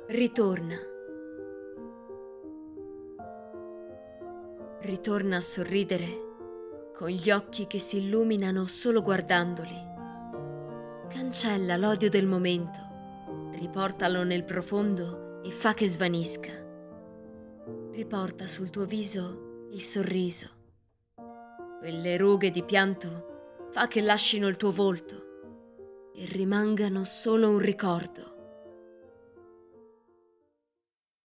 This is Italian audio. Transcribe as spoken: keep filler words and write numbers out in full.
Ritorna. Ritorna a sorridere con gli occhi che si illuminano solo guardandoli. Cancella l'odio del momento, riportalo nel profondo e fa che svanisca. Riporta sul tuo viso il sorriso. Quelle rughe di pianto fa che lascino il tuo volto e rimangano solo un ricordo.